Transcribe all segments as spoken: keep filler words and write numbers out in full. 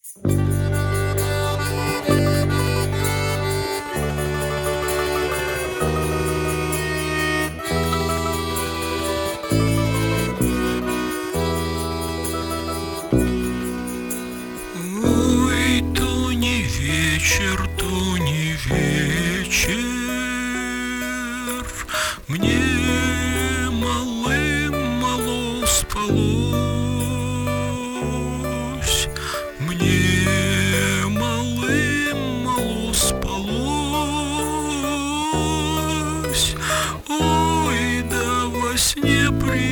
Ой, то не вечер, то не вечер, мне малым-мало спалось, мне малым-мало спалось, ой, да во сне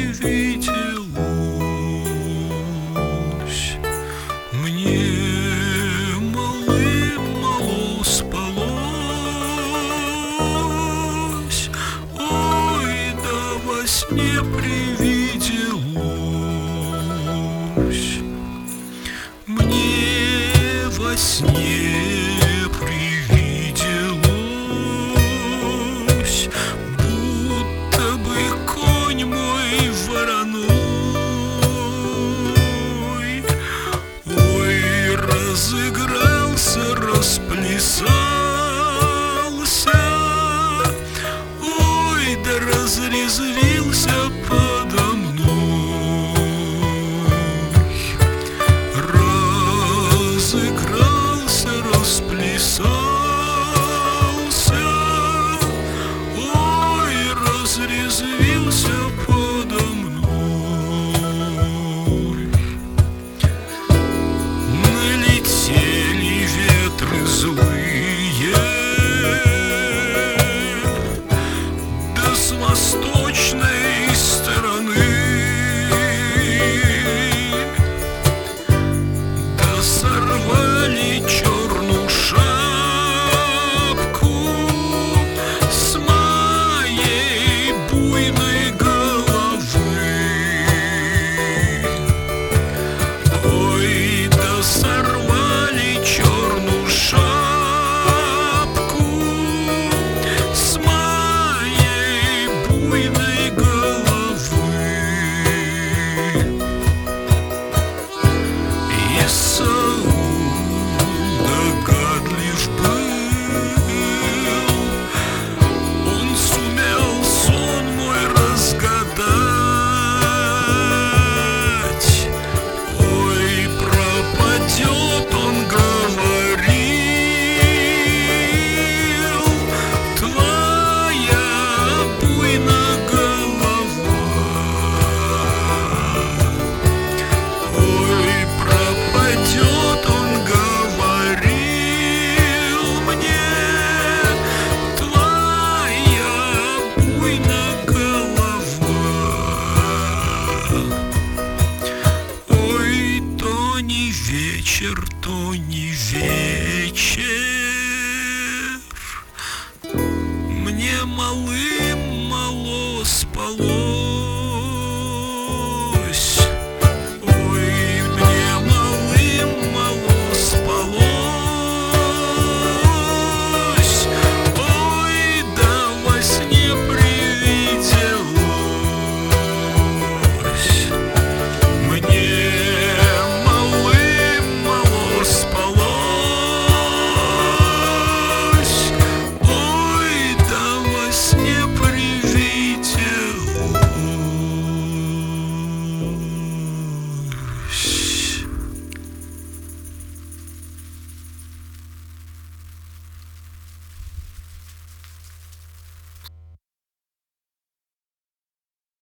привиделось мне. Малым-мало спалось, ой, да во сне привиделось мне, во сне привиделось, будто бы конь мой вороной, ой, разыгрался, расплясался, ой, да разрезвился подо мной, разыгрался, расплясался, ой, разрезвился подо мной. Налетели ветры злые, да с восточной стороны, да сорвали черную шапку с моей буйной головы, ой, да сорвали черную шапку с моей буйной головы. Исаул догадлив был, он сумел сон мой разгадать, ой, пропадет, он говорил, твоя буйная голова, ой, пропадет, он говорил мне, твоя буйная голова. Ой, то не вечер, то не вечер, мне малым